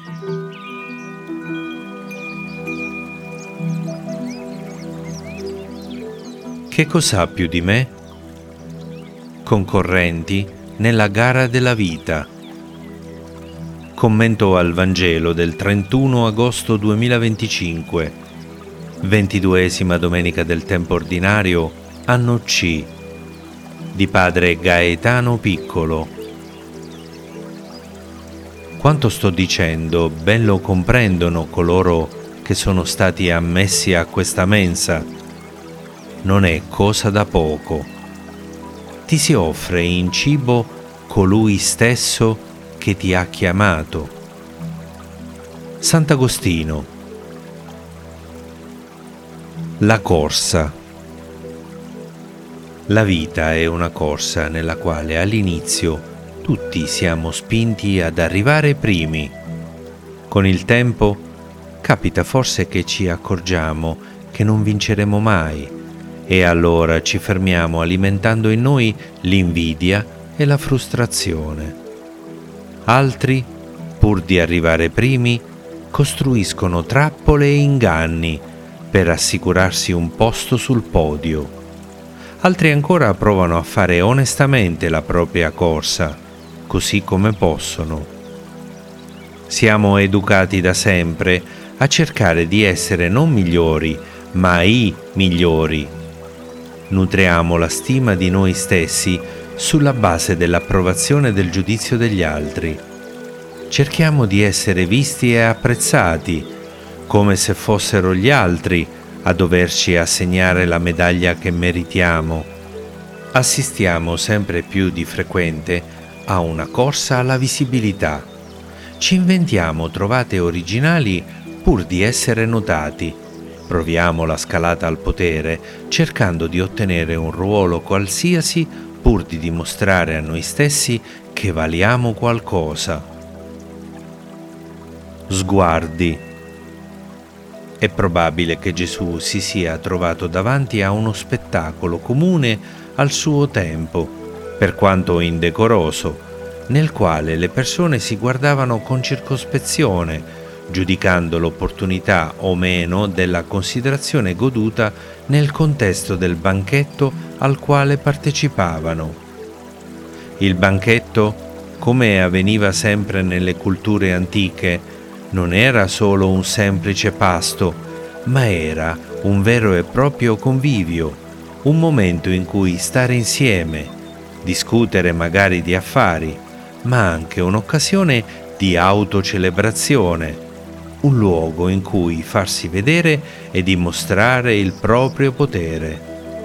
Che cos'ha più di me? Concorrenti nella gara della vita. Commento al Vangelo del 31 agosto 2025, 22esima domenica del tempo ordinario, anno C, di padre Gaetano Piccolo. Quanto sto dicendo ben lo comprendono coloro che sono stati ammessi a questa mensa. Non è cosa da poco. Ti si offre in cibo colui stesso che ti ha chiamato. Sant'Agostino. La corsa. La vita è una corsa nella quale all'inizio tutti siamo spinti ad arrivare primi. Con il tempo capita forse che ci accorgiamo che non vinceremo mai. E allora ci fermiamo alimentando in noi l'invidia e la frustrazione. Altri, pur di arrivare primi, costruiscono trappole e inganni per assicurarsi un posto sul podio. Altri ancora provano a fare onestamente la propria corsa, così come possono. Siamo educati da sempre a cercare di essere non migliori, ma i migliori. Nutriamo la stima di noi stessi sulla base dell'approvazione del giudizio degli altri. Cerchiamo di essere visti e apprezzati, come se fossero gli altri a doverci assegnare la medaglia che meritiamo. Assistiamo sempre più di frequente a una corsa alla visibilità. Ci inventiamo trovate originali pur di essere notati. Proviamo la scalata al potere, cercando di ottenere un ruolo qualsiasi pur di dimostrare a noi stessi che valiamo qualcosa. Sguardi. È probabile che Gesù si sia trovato davanti a uno spettacolo comune al suo tempo, per quanto indecoroso, nel quale le persone si guardavano con circospezione, giudicando l'opportunità o meno della considerazione goduta nel contesto del banchetto al quale partecipavano. Il banchetto, come avveniva sempre nelle culture antiche, non era solo un semplice pasto, ma era un vero e proprio convivio, un momento in cui stare insieme, discutere magari di affari, ma anche un'occasione di autocelebrazione, un luogo in cui farsi vedere e dimostrare il proprio potere.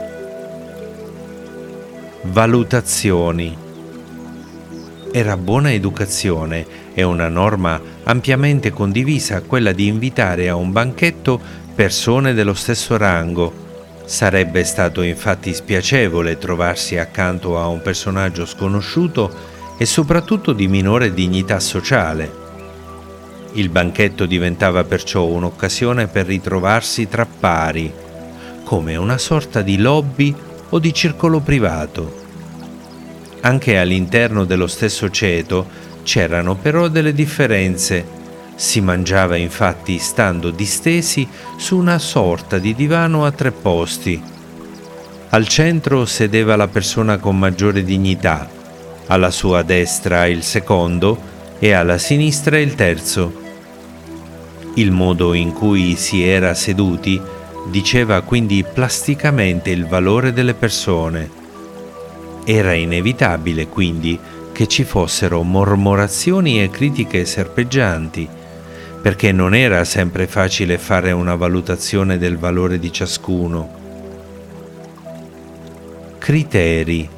Valutazioni. Era buona educazione e una norma ampiamente condivisa quella di invitare a un banchetto persone dello stesso rango. Sarebbe stato infatti spiacevole trovarsi accanto a un personaggio sconosciuto e soprattutto di minore dignità sociale. Il banchetto diventava perciò un'occasione per ritrovarsi tra pari, come una sorta di lobby o di circolo privato. Anche all'interno dello stesso ceto c'erano però delle differenze. Si mangiava infatti stando distesi su una sorta di divano a 3 posti. Al centro sedeva la persona con maggiore dignità, alla sua destra il secondo e alla sinistra il terzo. Il modo in cui si era seduti diceva quindi plasticamente il valore delle persone. Era inevitabile quindi che ci fossero mormorazioni e critiche serpeggianti, perché non era sempre facile fare una valutazione del valore di ciascuno. Criteri.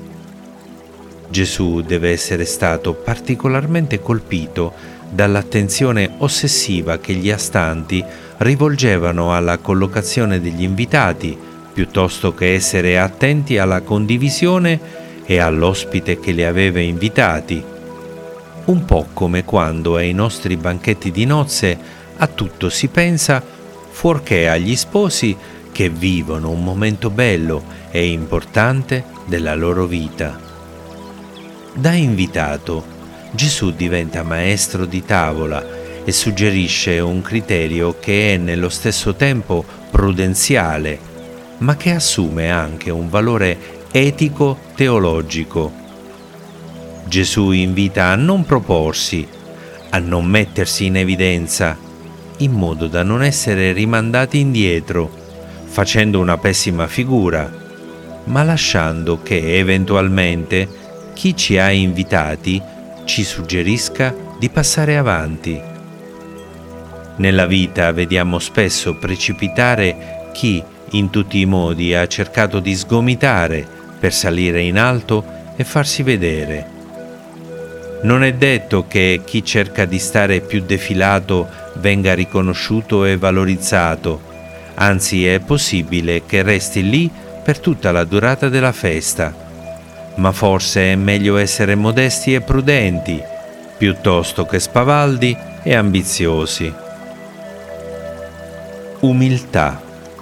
Gesù deve essere stato particolarmente colpito dall'attenzione ossessiva che gli astanti rivolgevano alla collocazione degli invitati, piuttosto che essere attenti alla condivisione e all'ospite che li aveva invitati. Un po' come quando ai nostri banchetti di nozze a tutto si pensa, fuorché agli sposi che vivono un momento bello e importante della loro vita. Da invitato, Gesù diventa maestro di tavola e suggerisce un criterio che è nello stesso tempo prudenziale, ma che assume anche un valore etico-teologico. Gesù invita a non proporsi, a non mettersi in evidenza, in modo da non essere rimandati indietro, facendo una pessima figura, ma lasciando che eventualmente chi ci ha invitati ci suggerisca di passare avanti. Nella vita vediamo spesso precipitare chi in tutti i modi ha cercato di sgomitare per salire in alto e farsi vedere. Non è detto che chi cerca di stare più defilato venga riconosciuto e valorizzato, anzi è possibile che resti lì per tutta la durata della festa. Ma forse è meglio essere modesti e prudenti, piuttosto che spavaldi e ambiziosi. Umiltà.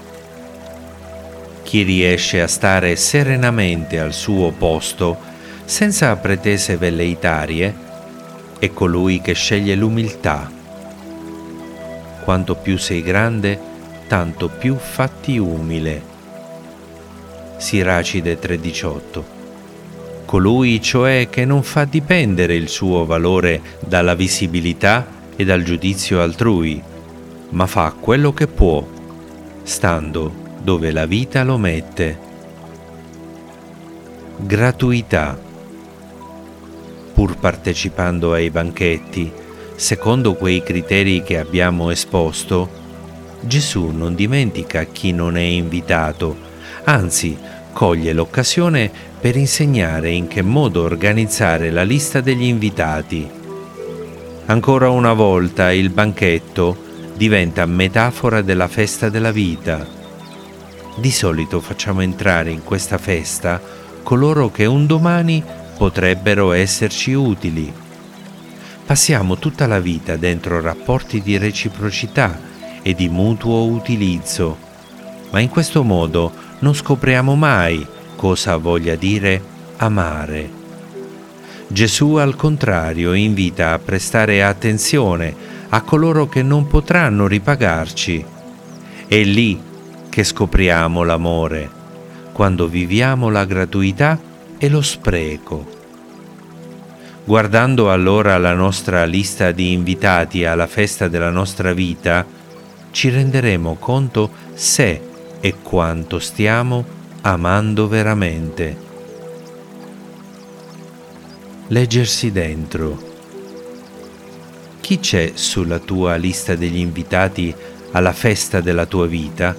Chi riesce a stare serenamente al suo posto, senza pretese velleitarie, è colui che sceglie l'umiltà. Quanto più sei grande, tanto più fatti umile. Siracide 3,18. Colui cioè che non fa dipendere il suo valore dalla visibilità e dal giudizio altrui, ma fa quello che può, stando dove la vita lo mette. Gratuità. Pur partecipando ai banchetti, secondo quei criteri che abbiamo esposto, Gesù non dimentica chi non è invitato, anzi coglie l'occasione per insegnare in che modo organizzare la lista degli invitati. Ancora una volta il banchetto diventa metafora della festa della vita. Di solito facciamo entrare in questa festa coloro che un domani potrebbero esserci utili. Passiamo tutta la vita dentro rapporti di reciprocità e di mutuo utilizzo, ma in questo modo non scopriamo mai cosa voglia dire amare. Gesù, al contrario, invita a prestare attenzione a coloro che non potranno ripagarci. È lì che scopriamo l'amore, quando viviamo la gratuità e lo spreco. Guardando allora la nostra lista di invitati alla festa della nostra vita, ci renderemo conto se e quanto stiamo amando veramente. Leggersi dentro. Chi c'è sulla tua lista degli invitati alla festa della tua vita?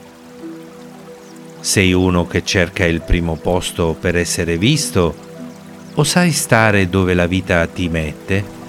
Sei uno che cerca il primo posto per essere visto o sai stare dove la vita ti mette?